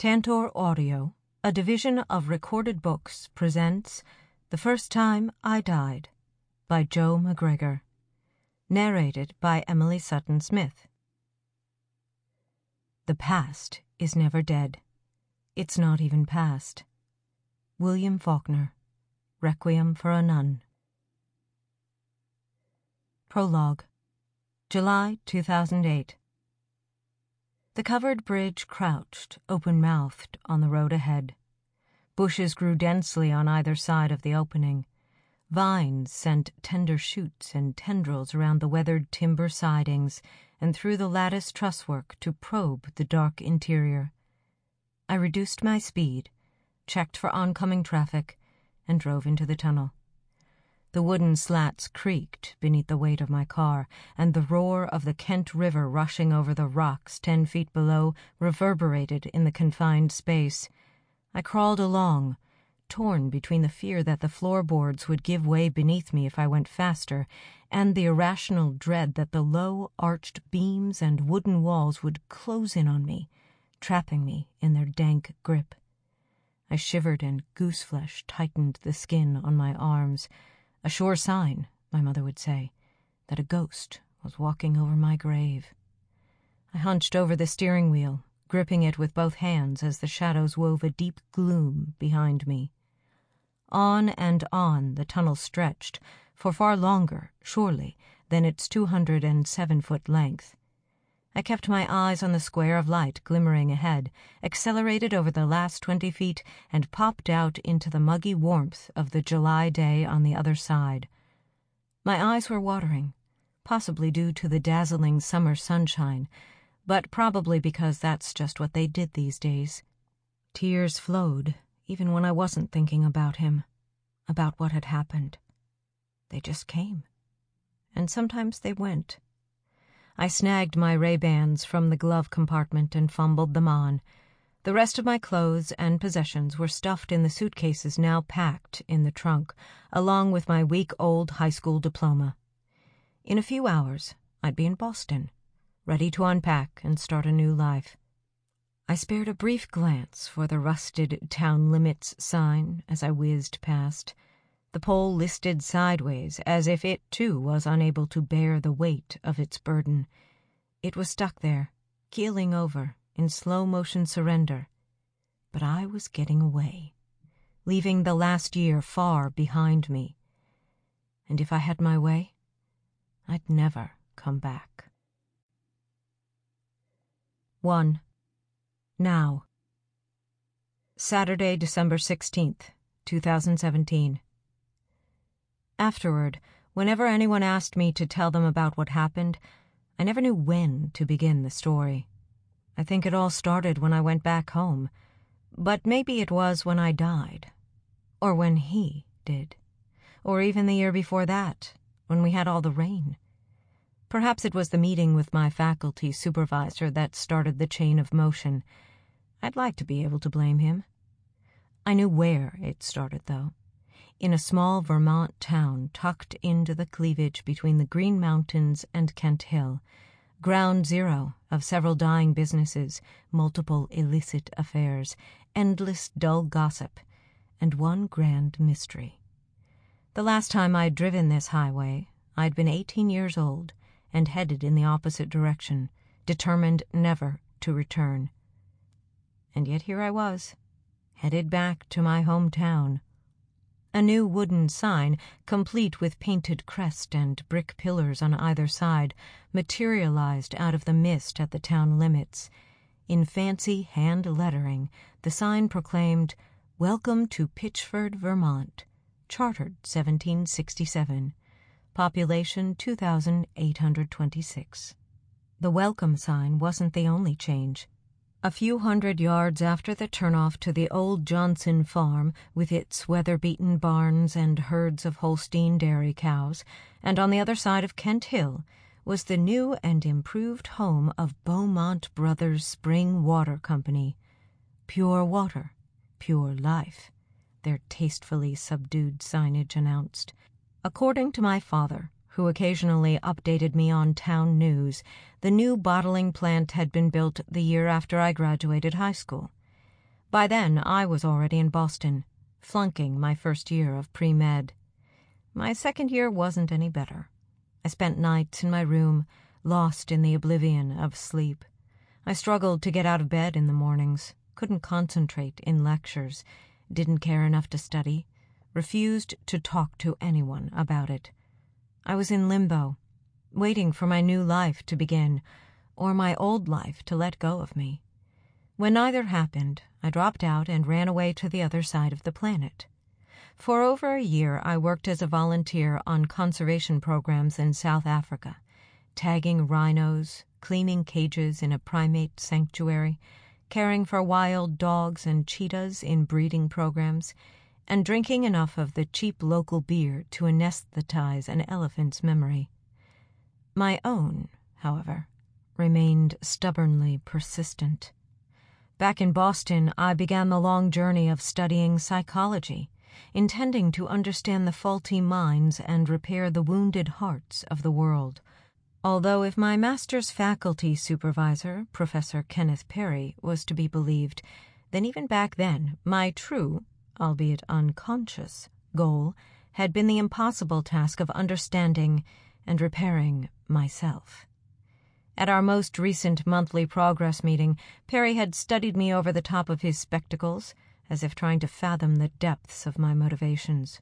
Tantor Audio, a division of Recorded Books, presents The First Time I Died by Joe McGregor. Narrated by Emily Sutton Smith. The past is never dead. It's not even past. William Faulkner, Requiem for a Nun. Prologue, July 2008. The covered bridge crouched, open-mouthed, on the road ahead. Bushes grew densely on either side of the opening. Vines sent tender shoots and tendrils around the weathered timber sidings and through the lattice trusswork to probe the dark interior. I reduced my speed, checked for oncoming traffic, and drove into the tunnel. The wooden slats creaked beneath the weight of my car, and the roar of the Kent River rushing over the rocks 10 feet below reverberated in the confined space. I crawled along, torn between the fear that the floorboards would give way beneath me if I went faster, and the irrational dread that the low, arched beams and wooden walls would close in on me, trapping me in their dank grip. I shivered and gooseflesh tightened the skin on my arms. A sure sign, my mother would say, that a ghost was walking over my grave. I hunched over the steering wheel, gripping it with both hands as the shadows wove a deep gloom behind me. On and on the tunnel stretched, for far longer, surely, than its 207-foot length. I kept my eyes on the square of light glimmering ahead, accelerated over the last 20 feet, and popped out into the muggy warmth of the July day on the other side. My eyes were watering, possibly due to the dazzling summer sunshine, but probably because that's just what they did these days. Tears flowed, even when I wasn't thinking about him, about what had happened. They just came, and sometimes they went. I snagged my Ray-Bans from the glove compartment and fumbled them on. The rest of my clothes and possessions were stuffed in the suitcases now packed in the trunk, along with my week-old high school diploma. In a few hours, I'd be in Boston, ready to unpack and start a new life. I spared a brief glance for the rusted town limits sign as I whizzed past. The pole listed sideways, as if it, too, was unable to bear the weight of its burden. It was stuck there, keeling over, in slow-motion surrender. But I was getting away, leaving the last year far behind me. And if I had my way, I'd never come back. 1. Now. Saturday, December 16th, 2017. Afterward, whenever anyone asked me to tell them about what happened, I never knew when to begin the story. I think it all started when I went back home, but maybe it was when I died, or when he did, or even the year before that, when we had all the rain. Perhaps it was the meeting with my faculty supervisor that started the chain of motion. I'd like to be able to blame him. I knew where it started, though. In a small Vermont town tucked into the cleavage between the Green Mountains and Kent Hill, ground zero of several dying businesses, multiple illicit affairs, endless dull gossip, and one grand mystery. The last time I'd driven this highway, I'd been 18 years old and headed in the opposite direction, determined never to return. And yet here I was, headed back to my hometown. A new wooden sign, complete with painted crest and brick pillars on either side, materialized out of the mist at the town limits. In fancy hand lettering, the sign proclaimed, "Welcome to Pitchford, Vermont, chartered 1767, population 2,826. The welcome sign wasn't the only change. A few hundred yards after the turnoff to the old Johnson farm, with its weather-beaten barns and herds of Holstein dairy cows, and on the other side of Kent Hill, was the new and improved home of Beaumont Brothers Spring Water Company. Pure water, pure life, their tastefully subdued signage announced. According to my father, who occasionally updated me on town news, the new bottling plant had been built the year after I graduated high school. By then, I was already in Boston, flunking my first year of pre-med. My second year wasn't any better. I spent nights in my room, lost in the oblivion of sleep. I struggled to get out of bed in the mornings, couldn't concentrate in lectures, didn't care enough to study, refused to talk to anyone about it. I was in limbo, waiting for my new life to begin, or my old life to let go of me. When neither happened, I dropped out and ran away to the other side of the planet. For over a year, I worked as a volunteer on conservation programs in South Africa, tagging rhinos, cleaning cages in a primate sanctuary, caring for wild dogs and cheetahs in breeding programs, and drinking enough of the cheap local beer to anesthetize an elephant's memory. My own, however, remained stubbornly persistent. Back in Boston, I began the long journey of studying psychology, intending to understand the faulty minds and repair the wounded hearts of the world. Although if my master's faculty supervisor, Professor Kenneth Perry, was to be believed, then even back then, my true, albeit unconscious, goal had been the impossible task of understanding and repairing myself. At our most recent monthly progress meeting, Perry had studied me over the top of his spectacles, as if trying to fathom the depths of my motivations.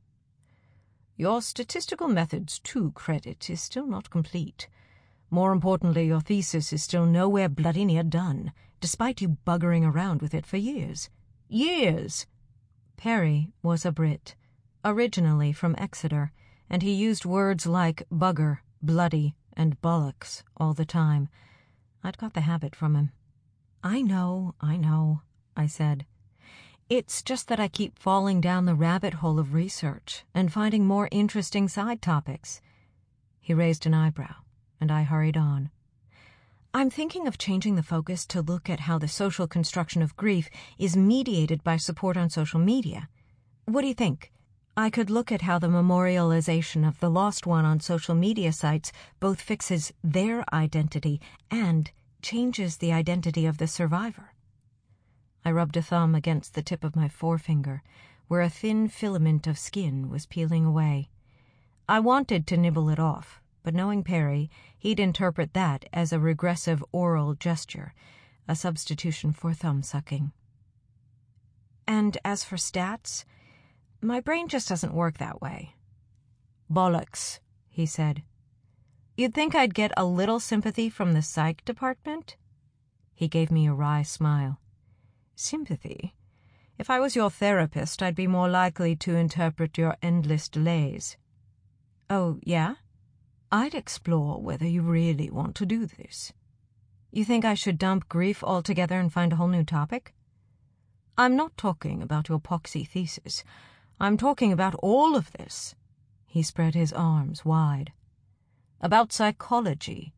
"Your statistical method's to credit is still not complete. More importantly, your thesis is still nowhere bloody near done, despite you buggering around with it for years. Years!" Perry was a Brit, originally from Exeter, and he used words like bugger, bloody, and bollocks all the time. I'd got the habit from him. I know, I said. It's just that I keep falling down the rabbit hole of research and finding more interesting side topics." He raised an eyebrow, and I hurried on. "I'm thinking of changing the focus to look at how the social construction of grief is mediated by support on social media. What do you think? I could look at how the memorialization of the lost one on social media sites both fixes their identity and changes the identity of the survivor." I rubbed a thumb against the tip of my forefinger, where a thin filament of skin was peeling away. I wanted to nibble it off, but knowing Perry, he'd interpret that as a regressive oral gesture, a substitution for thumb-sucking. "And as for stats, my brain just doesn't work that way." "Bollocks," he said. "You'd think I'd get a little sympathy from the psych department?" He gave me a wry smile. "Sympathy? If I was your therapist, I'd be more likely to interpret your endless delays." "Oh, yeah? I'd explore whether you really want to do this." "You think I should dump grief altogether and find a whole new topic?" "I'm not talking about your poxy thesis. I'm talking about all of this." He spread his arms wide. "About psychology."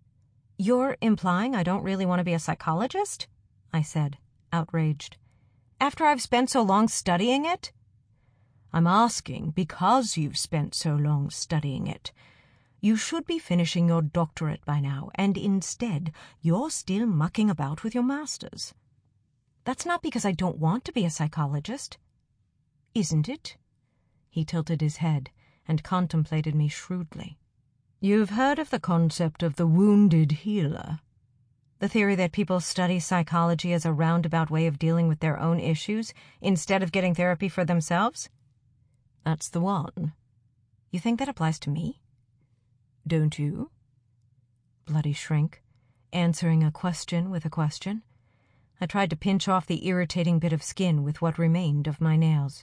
"You're implying I don't really want to be a psychologist?" I said, outraged. "After I've spent so long studying it?" "I'm asking because you've spent so long studying it. You should be finishing your doctorate by now, and instead you're still mucking about with your master's." "That's not because I don't want to be a psychologist." "Isn't it?" He tilted his head and contemplated me shrewdly. "You've heard of the concept of the wounded healer? The theory that people study psychology as a roundabout way of dealing with their own issues instead of getting therapy for themselves?" "That's the one." "You think that applies to me?" "Don't you?" Bloody shrink, answering a question with a question. I tried to pinch off the irritating bit of skin with what remained of my nails.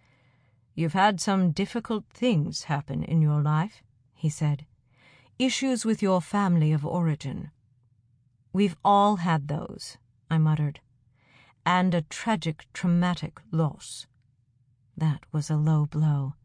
"You've had some difficult things happen in your life," he said. "Issues with your family of origin." "We've all had those," I muttered. "And a tragic, traumatic loss." That was a low blow.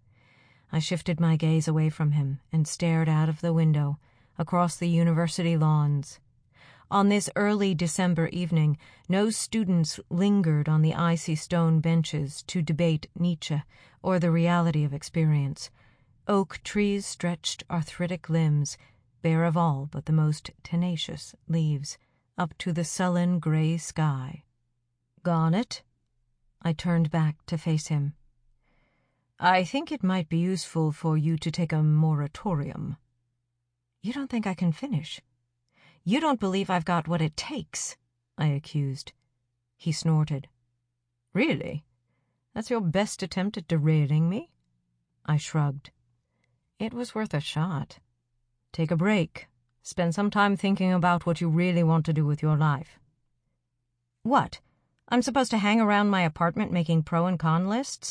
I shifted my gaze away from him and stared out of the window, across the university lawns. On this early December evening, no students lingered on the icy stone benches to debate Nietzsche or the reality of experience. Oak trees stretched arthritic limbs, bare of all but the most tenacious leaves, up to the sullen gray sky. "Garnet?" I turned back to face him. I think it might be useful for you to take a moratorium. You don't think I can finish? You don't believe I've got what it takes, I accused. He snorted. Really? That's your best attempt at derailing me? I shrugged. It was worth a shot. Take a break. Spend some time thinking about what you really want to do with your life. What? I'm supposed to hang around my apartment making pro and con lists?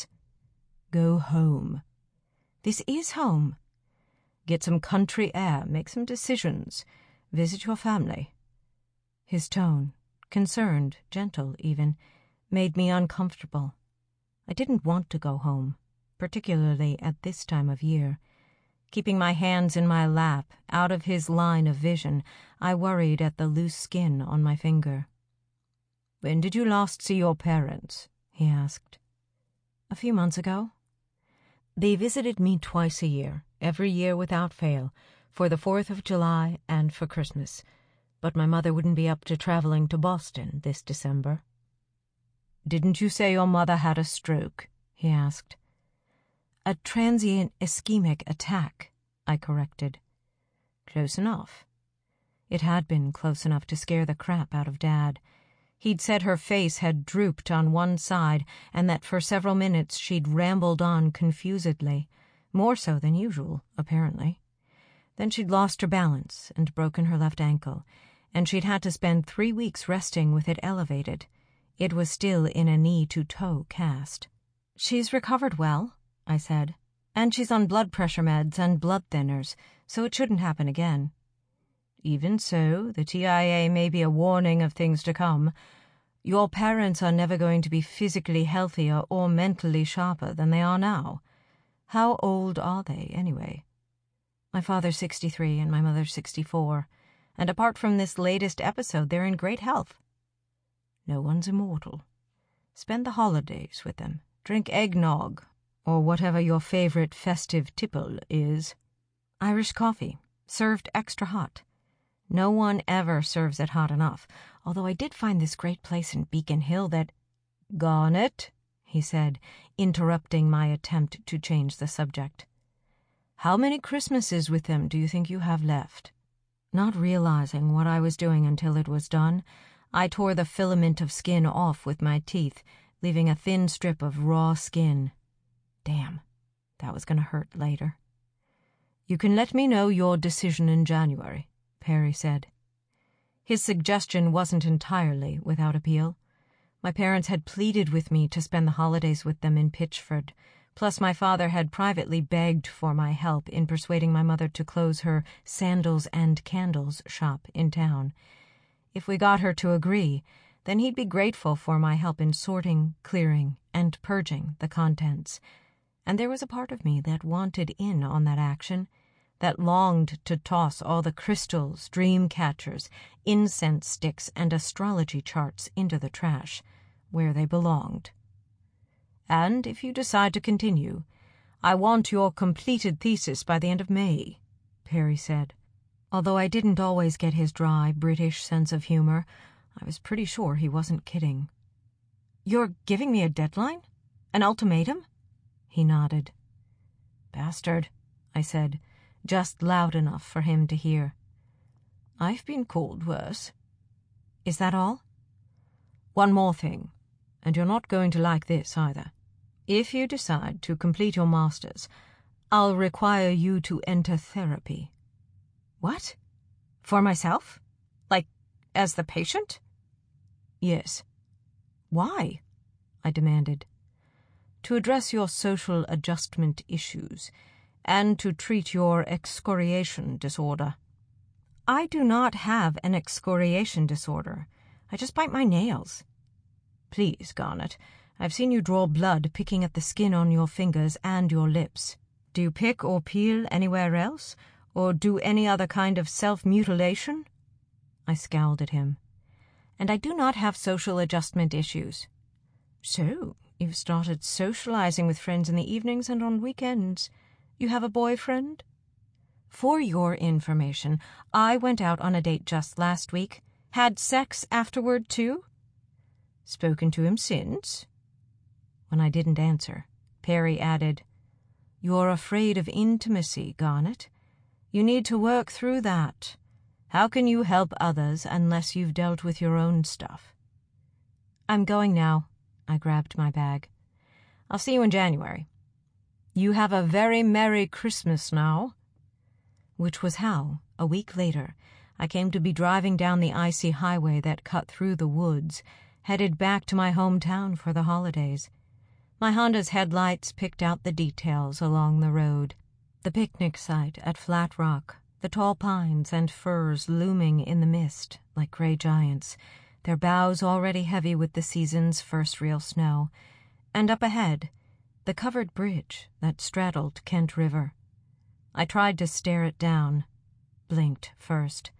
Go home. This is home. Get some country air, make some decisions, visit your family. His tone, concerned, gentle even, made me uncomfortable. I didn't want to go home, particularly at this time of year. Keeping my hands in my lap, out of his line of vision, I worried at the loose skin on my finger. When did you last see your parents? He asked. A few months ago. They visited me twice a year, every year without fail, for the 4th of July and for Christmas. But my mother wouldn't be up to traveling to Boston this December. Didn't you say your mother had a stroke? He asked. A transient ischemic attack, I corrected. Close enough. It had been close enough to scare the crap out of Dad. He'd said her face had drooped on one side and that for several minutes she'd rambled on confusedly, more so than usual, apparently. Then she'd lost her balance and broken her left ankle, and she'd had to spend 3 weeks resting with it elevated. It was still in a knee-to-toe cast. She's recovered well, I said, and she's on blood pressure meds and blood thinners, so it shouldn't happen again. Even so, the TIA may be a warning of things to come. Your parents are never going to be physically healthier or mentally sharper than they are now. How old are they, anyway? My father's 63 and my mother's 64, and apart from this latest episode, they're in great health. No one's immortal. Spend the holidays with them. Drink eggnog, or whatever your favorite festive tipple is. Irish coffee, served extra hot. No one ever serves it hot enough, although I did find this great place in Beacon Hill that— Garnet, he said, interrupting my attempt to change the subject. How many Christmases with them do you think you have left? Not realizing what I was doing until it was done, I tore the filament of skin off with my teeth, leaving a thin strip of raw skin. Damn, that was going to hurt later. You can let me know your decision in January, Perry said. His suggestion wasn't entirely without appeal. My parents had pleaded with me to spend the holidays with them in Pitchford, plus my father had privately begged for my help in persuading my mother to close her sandals and candles shop in town. If we got her to agree, then he'd be grateful for my help in sorting, clearing, and purging the contents. And there was a part of me that wanted in on that action, that longed to toss all the crystals, dream catchers, incense sticks, and astrology charts into the trash, where they belonged. And if you decide to continue, I want your completed thesis by the end of May, Perry said. Although I didn't always get his dry, British sense of humor, I was pretty sure he wasn't kidding. You're giving me a deadline? An ultimatum? He nodded. Bastard, I said, just loud enough for him to hear. I've been called worse. Is that all? One more thing, and you're not going to like this either. If you decide to complete your master's, I'll require you to enter therapy. What? For myself? Like, as the patient? Yes. Why? I demanded. To address your social adjustment issues, and to treat your excoriation disorder. I do not have an excoriation disorder. I just bite my nails. Please, Garnet, I've seen you draw blood picking at the skin on your fingers and your lips. Do you pick or peel anywhere else? Or do any other kind of self-mutilation? I scowled at him. And I do not have social adjustment issues. So, you've started socializing with friends in the evenings and on weekends. You have a boyfriend? For your information, I went out on a date just last week. Had sex afterward, too? Spoken to him since? When I didn't answer, Perry added, "You're afraid of intimacy, Garnet. You need to work through that. How can you help others unless you've dealt with your own stuff?" "I'm going now." I grabbed my bag. "I'll see you in January." "You have a very Merry Christmas now." Which was how, a week later, I came to be driving down the icy highway that cut through the woods, headed back to my hometown for the holidays. My Honda's headlights picked out the details along the road. The picnic site at Flat Rock, the tall pines and firs looming in the mist like gray giants, their boughs already heavy with the season's first real snow, and up ahead, the covered bridge that straddled Kent River. I tried to stare it down, blinked first.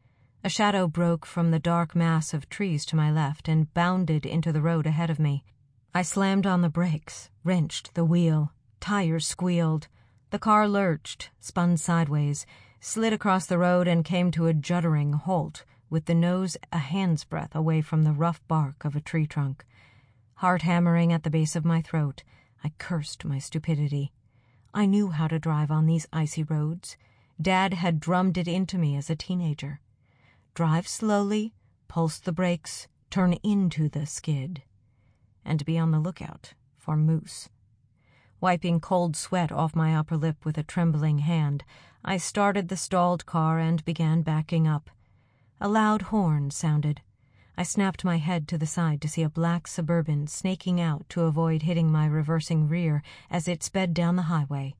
A shadow broke from the dark mass of trees to my left and bounded into the road ahead of me. I slammed on the brakes, wrenched the wheel. Tires squealed. The car lurched, spun sideways, slid across the road and came to a juddering halt, with the nose a hand's breadth away from the rough bark of a tree trunk. Heart hammering at the base of my throat, I cursed my stupidity. I knew how to drive on these icy roads. Dad had drummed it into me as a teenager. Drive slowly, pulse the brakes, turn into the skid. And be on the lookout for moose. Wiping cold sweat off my upper lip with a trembling hand, I started the stalled car and began backing up. A loud horn sounded. I snapped my head to the side to see a black Suburban snaking out to avoid hitting my reversing rear as it sped down the highway.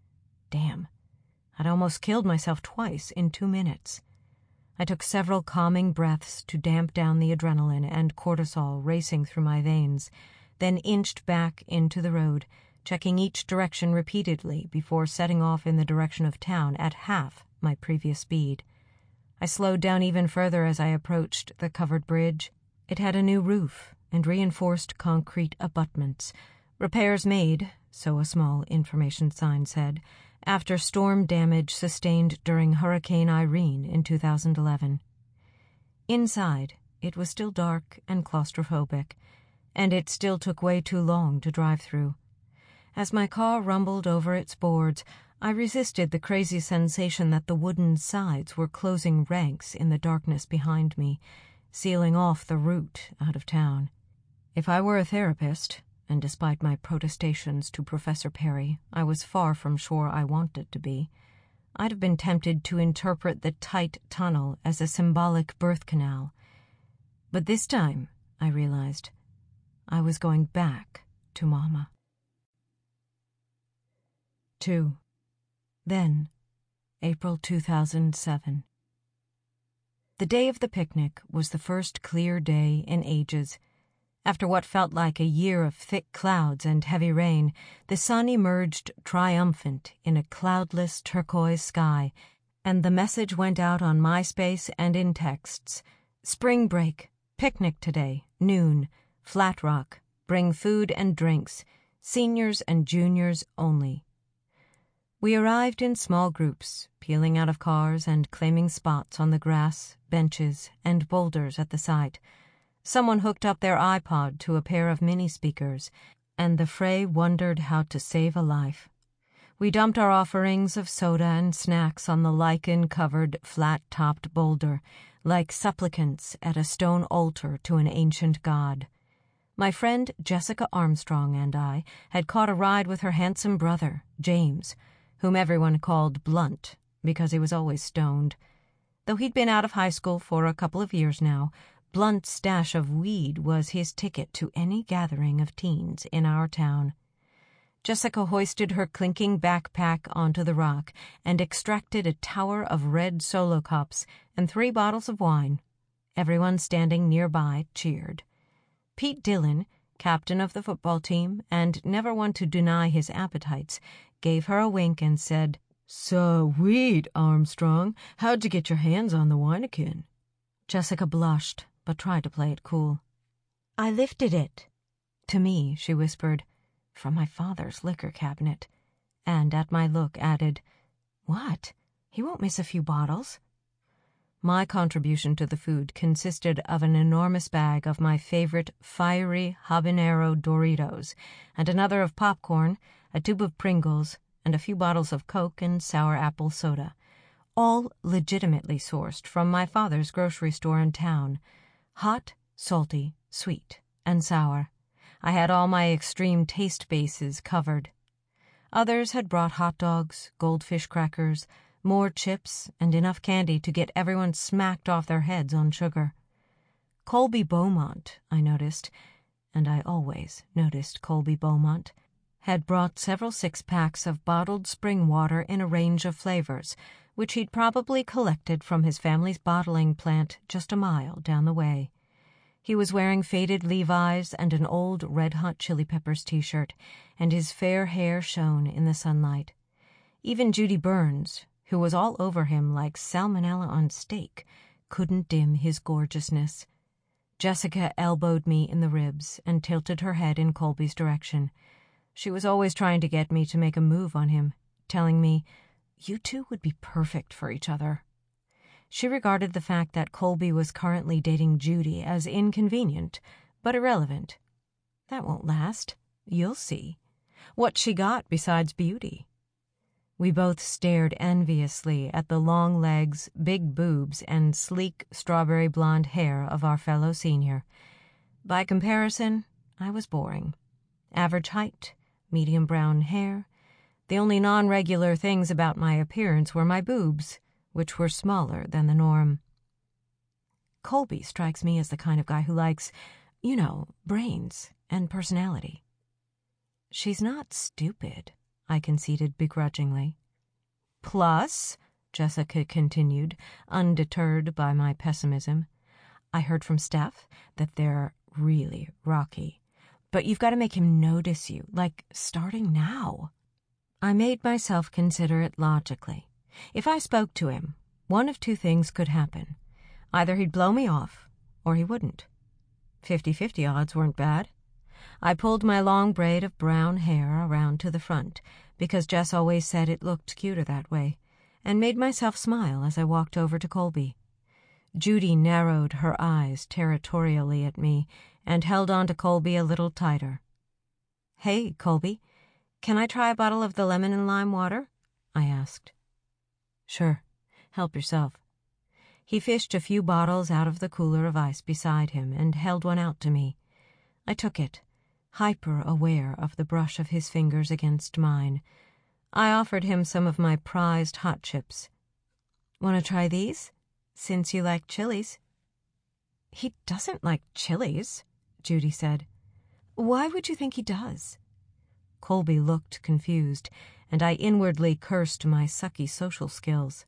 Damn, I'd almost killed myself twice in 2 minutes. I took several calming breaths to damp down the adrenaline and cortisol racing through my veins, then inched back into the road, checking each direction repeatedly before setting off in the direction of town at half my previous speed. I slowed down even further as I approached the covered bridge. It had a new roof and reinforced concrete abutments, repairs made, so a small information sign said, after storm damage sustained during Hurricane Irene in 2011. Inside, it was still dark and claustrophobic, and it still took way too long to drive through. As my car rumbled over its boards, I resisted the crazy sensation that the wooden sides were closing ranks in the darkness behind me, sealing off the route out of town. If I were a therapist, and despite my protestations to Professor Perry, I was far from sure I wanted to be, I'd have been tempted to interpret the tight tunnel as a symbolic birth canal. But this time, I realized, I was going back to Mama. 2. Then, April 2007. The day of the picnic was the first clear day in ages. After what felt like a year of thick clouds and heavy rain, the sun emerged triumphant in a cloudless turquoise sky, and the message went out on MySpace and in texts. Spring break, picnic today, noon, Flat Rock, bring food and drinks, seniors and juniors only. We arrived in small groups, peeling out of cars and claiming spots on the grass, benches, and boulders at the site. Someone hooked up their iPod to a pair of mini-speakers, and the fray wondered how to save a life. We dumped our offerings of soda and snacks on the lichen-covered, flat-topped boulder, like supplicants at a stone altar to an ancient god. My friend Jessica Armstrong and I had caught a ride with her handsome brother, James, whom everyone called Blunt because he was always stoned. Though he'd been out of high school for a couple of years now, Blunt's stash of weed was his ticket to any gathering of teens in our town. Jessica hoisted her clinking backpack onto the rock and extracted a tower of red Solo cups and 3 bottles of wine. Everyone standing nearby cheered. Pete Dillon, captain of the football team and never one to deny his appetites, gave her a wink and said, "Sweet, Armstrong. How'd you get your hands on the wine-a-kin?" Jessica blushed, but tried to play it cool. "I lifted it." To me, she whispered, "From my father's liquor cabinet," and at my look added, "What? He won't miss a few bottles." My contribution to the food consisted of an enormous bag of my favorite fiery habanero Doritos, and another of popcorn, a tube of Pringles, and a few bottles of Coke and sour apple soda, all legitimately sourced from my father's grocery store in town. Hot, salty, sweet, and sour. I had all my extreme taste bases covered. Others had brought hot dogs, goldfish crackers, more chips, and enough candy to get everyone smacked off their heads on sugar. Colby Beaumont, I noticed, and I always noticed Colby Beaumont, had brought several six-packs of bottled spring water in a range of flavors, which he'd probably collected from his family's bottling plant just a mile down the way. He was wearing faded Levi's and an old Red Hot Chili Peppers t-shirt, and his fair hair shone in the sunlight. Even Judy Burns, who was all over him like salmonella on steak, couldn't dim his gorgeousness. Jessica elbowed me in the ribs and tilted her head in Colby's direction. She was always trying to get me to make a move on him, telling me, "You two would be perfect for each other." She regarded the fact that Colby was currently dating Judy as inconvenient, but irrelevant. That won't last. You'll see. What's she got besides beauty? We both stared enviously at the long legs, big boobs, and sleek strawberry blonde hair of our fellow senior. By comparison, I was boring. Average height, medium brown hair. The only non-regular things about my appearance were my boobs, which were smaller than the norm. Colby strikes me as the kind of guy who likes, brains and personality. She's not stupid, I conceded begrudgingly. Plus, Jessica continued, undeterred by my pessimism, I heard from Steph that they're really rocky. But you've got to make him notice you, like starting now. I made myself consider it logically. If I spoke to him, one of two things could happen. Either he'd blow me off, or he wouldn't. 50-50 odds weren't bad. I pulled my long braid of brown hair around to the front, because Jess always said it looked cuter that way, and made myself smile as I walked over to Colby. Judy narrowed her eyes territorially at me and held on to Colby a little tighter. "Hey, Colby, can I try a bottle of the lemon and lime water?" I asked. "Sure. Help yourself." He fished a few bottles out of the cooler of ice beside him and held one out to me. I took it, hyper-aware of the brush of his fingers against mine. I offered him some of my prized hot chips. "Want to try these? Since you like chilies." "He doesn't like chilies," Judy said. "Why would you think he does?" Colby looked confused, and I inwardly cursed my sucky social skills.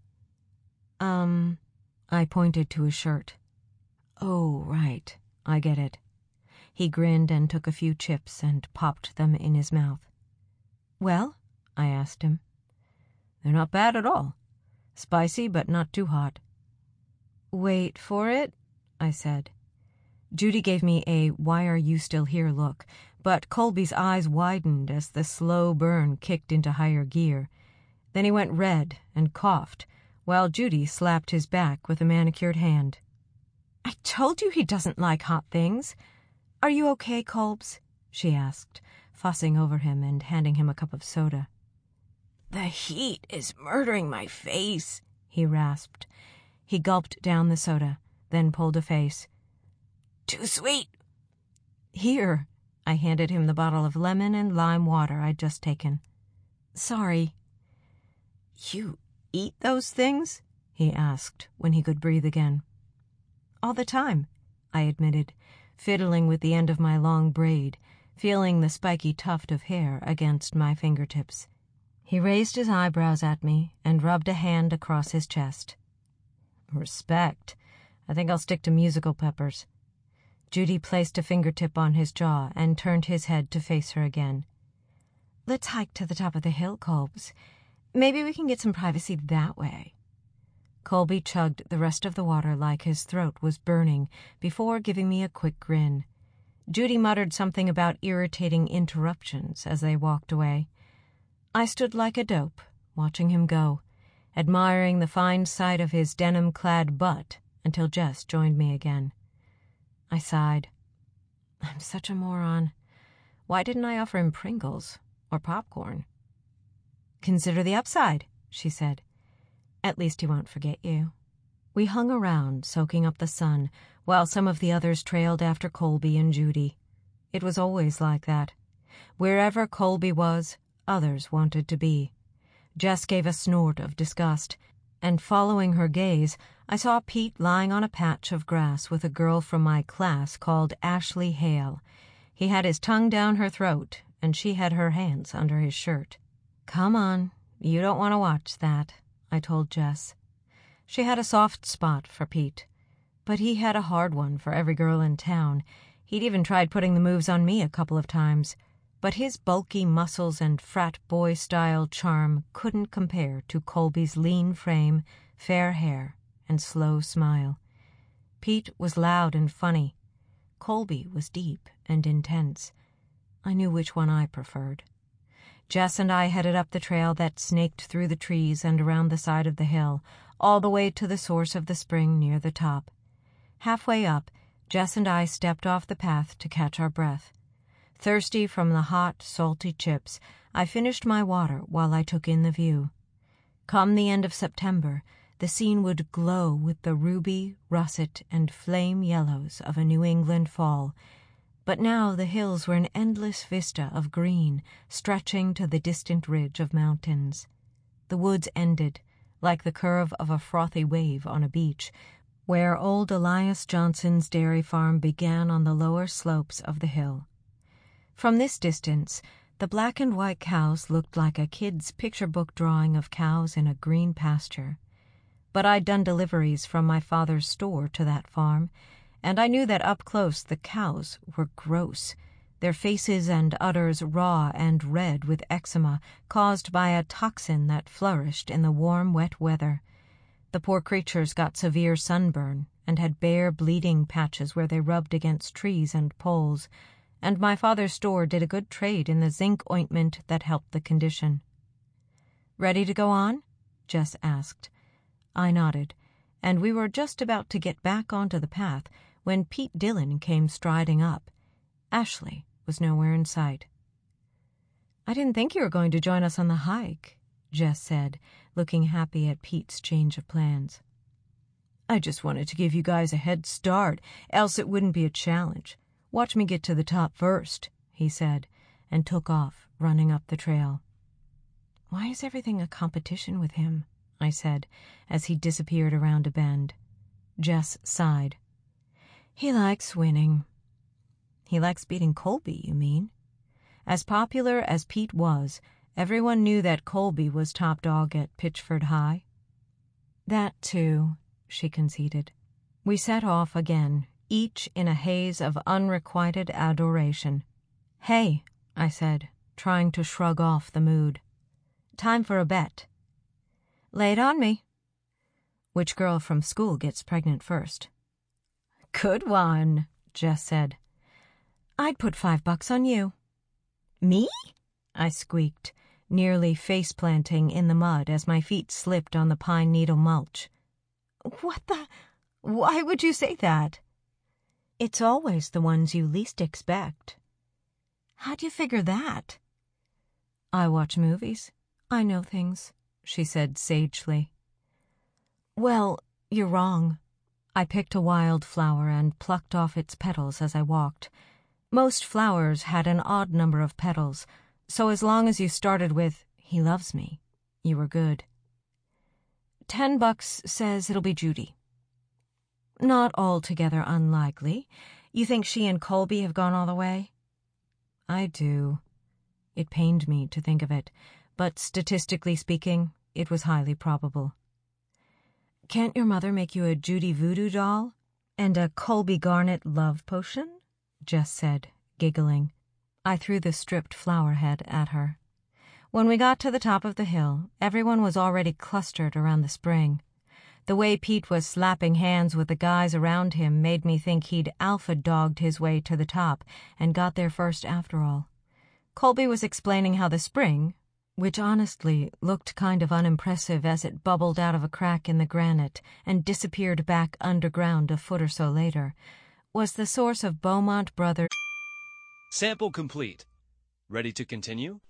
I pointed to his shirt. "Oh, right. I get it." He grinned and took a few chips and popped them in his mouth. "Well?" I asked him. "They're not bad at all. Spicy, but not too hot." "Wait for it," I said. Judy gave me a why-are-you-still-here look, but Colby's eyes widened as the slow burn kicked into higher gear. Then he went red and coughed, while Judy slapped his back with a manicured hand. "I told you he doesn't like hot things. Are you okay, Colbs?" she asked, fussing over him and handing him a cup of soda. "The heat is murdering my face," he rasped. He gulped down the soda, then pulled a face. "Too sweet." "Here." I handed him the bottle of lemon and lime water I'd just taken. "Sorry." "You eat those things?" he asked when he could breathe again. "All the time," I admitted, fiddling with the end of my long braid, feeling the spiky tuft of hair against my fingertips. He raised his eyebrows at me and rubbed a hand across his chest. "Respect. I think I'll stick to musical peppers." Judy placed a fingertip on his jaw and turned his head to face her again. "Let's hike to the top of the hill, Colbs. Maybe we can get some privacy that way." Colby chugged the rest of the water like his throat was burning before giving me a quick grin. Judy muttered something about irritating interruptions as they walked away. I stood like a dope, watching him go, admiring the fine sight of his denim-clad butt until Jess joined me again. I sighed. I'm such a moron. Why didn't I offer him Pringles or popcorn? Consider the upside, she said. At least he won't forget you. We hung around, soaking up the sun, while some of the others trailed after Colby and Judy. It was always like that. Wherever Colby was, others wanted to be. Jess gave a snort of disgust, and following her gaze, I saw Pete lying on a patch of grass with a girl from my class called Ashley Hale. He had his tongue down her throat, and she had her hands under his shirt. Come on, you don't want to watch that, I told Jess. She had a soft spot for Pete, but he had a hard one for every girl in town. He'd even tried putting the moves on me a couple of times, but his bulky muscles and frat boy-style charm couldn't compare to Colby's lean frame, fair hair, and slow smile. Pete was loud and funny. Colby was deep and intense. I knew which one I preferred. Jess and I headed up the trail that snaked through the trees and around the side of the hill, all the way to the source of the spring near the top. Halfway up, Jess and I stepped off the path to catch our breath. Thirsty from the hot, salty chips, I finished my water while I took in the view. Come the end of September, the scene would glow with the ruby, russet, and flame yellows of a New England fall, but now the hills were an endless vista of green, stretching to the distant ridge of mountains. The woods ended, like the curve of a frothy wave on a beach, where old Elias Johnson's dairy farm began on the lower slopes of the hill. From this distance, the black and white cows looked like a kid's picture book drawing of cows in a green pasture. But I'd done deliveries from my father's store to that farm, and I knew that up close the cows were gross, their faces and udders raw and red with eczema caused by a toxin that flourished in the warm, wet weather. The poor creatures got severe sunburn and had bare bleeding patches where they rubbed against trees and poles, and my father's store did a good trade in the zinc ointment that helped the condition. "Ready to go on?" Jess asked. I nodded, and we were just about to get back onto the path when Pete Dillon came striding up. Ashley was nowhere in sight. "I didn't think you were going to join us on the hike," Jess said, looking happy at Pete's change of plans. "I just wanted to give you guys a head start, else it wouldn't be a challenge. Watch me get to the top first," he said, and took off, running up the trail. "Why is everything a competition with him?" I said, as he disappeared around a bend. Jess sighed. "He likes winning." "He likes beating Colby, you mean?" As popular as Pete was, everyone knew that Colby was top dog at Pitchford High. "That, too," she conceded. We set off again, each in a haze of unrequited adoration. "Hey," I said, trying to shrug off the mood. "Time for a bet." "Lay it on me." "Which girl from school gets pregnant first?" "Good one," Jess said. "I'd put $5 on you." "Me?" I squeaked, nearly face-planting in the mud as my feet slipped on the pine needle mulch. "What the? Why would you say that?" "It's always the ones you least expect." "How'd you figure that?" "I watch movies. I know things," she said sagely. "Well, you're wrong." I picked a wild flower and plucked off its petals as I walked. Most flowers had an odd number of petals, so as long as you started with, "He loves me," you were good. $10 says it'll be Judy. "Not altogether unlikely. You think she and Colby have gone all the way?" "I do." It pained me to think of it, but statistically speaking, it was highly probable. "Can't your mother make you a Judy voodoo doll and a Colby Garnett love potion?" Jess said, giggling. I threw the stripped flower head at her. When we got to the top of the hill, everyone was already clustered around the spring. The way Pete was slapping hands with the guys around him made me think he'd alpha-dogged his way to the top and got there first after all. Colby was explaining how the spring, which honestly looked kind of unimpressive as it bubbled out of a crack in the granite and disappeared back underground a foot or so later, was the source of Beaumont Brothers. Sample complete. Ready to continue?